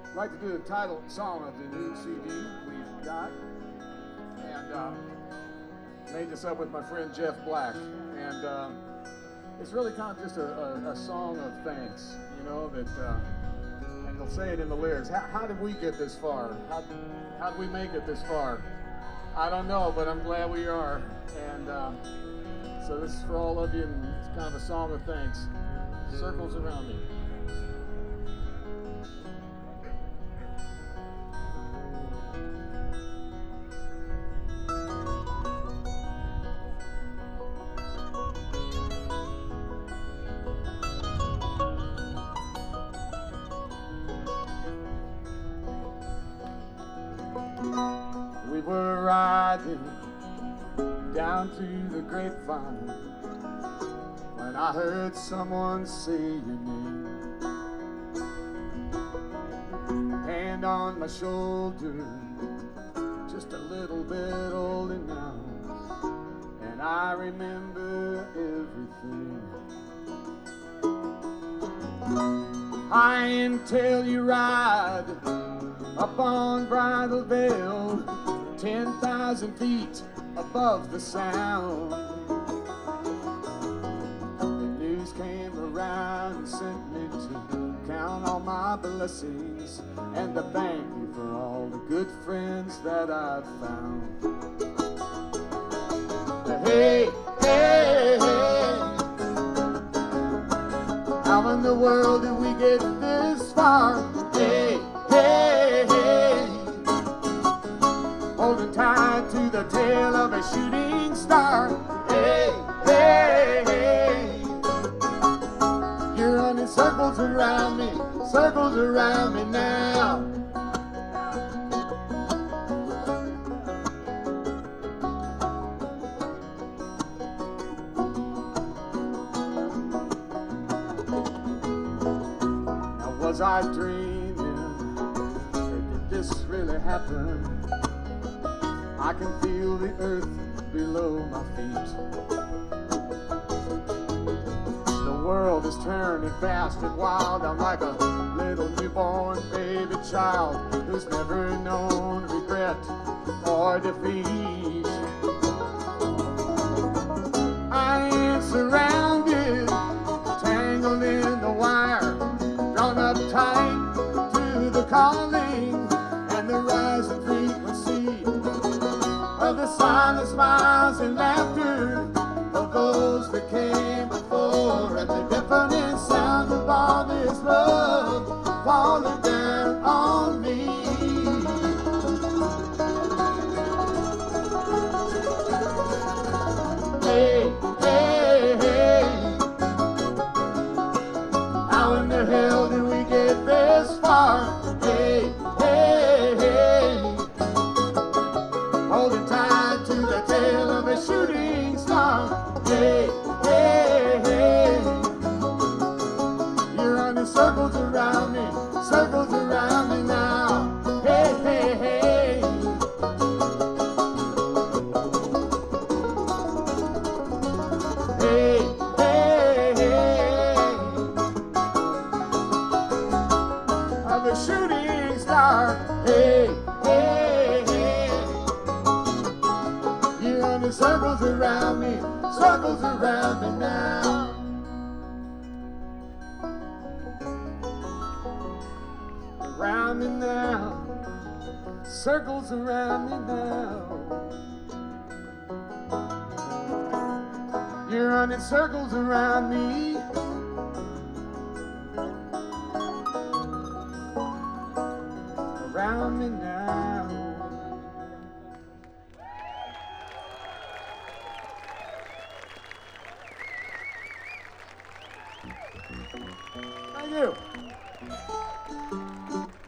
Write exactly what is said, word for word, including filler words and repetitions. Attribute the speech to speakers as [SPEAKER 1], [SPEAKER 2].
[SPEAKER 1] I'd like to do the title song of the new C D we've got. And uh, made this up with my friend Jeff Black. And uh, it's really kind of just a, a, a song of thanks, you know, that, uh, and you'll say it in the lyrics. How, how did we get this far? How, how did we make it this far? I don't know, but I'm glad we are. And uh, so this is for all of you, and it's kind of a song of thanks. Circles around me. We were riding down to the grapevine when I heard someone say your name. Hand on my shoulder, just a little bit older now, and I remember everything. High until you ride up on Bridal Veil, ten thousand feet above the sound. The news came around and sent me to count all my blessings and to thank you for all the good friends that I've found. Hey, hey, hey, how in the world did we get this far? Hey, hey, hey, holding tight to the tail of a shooting star. Hey, hey, hey, you're running circles around me, circles around me now. Now was I dreaming? Did this really happen? I can feel the earth below my feet. The world is turning fast and wild. I'm like a little newborn baby child who's never known regret or defeat. I am surrounded, tangled in the wire, drawn up tight to the calling and the rising frequency of the silent smiles and laughter of those that came before, and the deafening sound of all this love falling down on me. Hey, hey, hey, how in the hell did we get this far? Hey, hey, hey, holding tight to the tail of a shooting star. Hey, hey, hey, you're running circles around me, circles around me now. Hey, hey, hey, hey, hey, hey, of a shooting star. Hey, hey, hey, you're running circles around me, circles around me now. Around me now, circles around me now. You're running circles around me. Around me now. Thank you.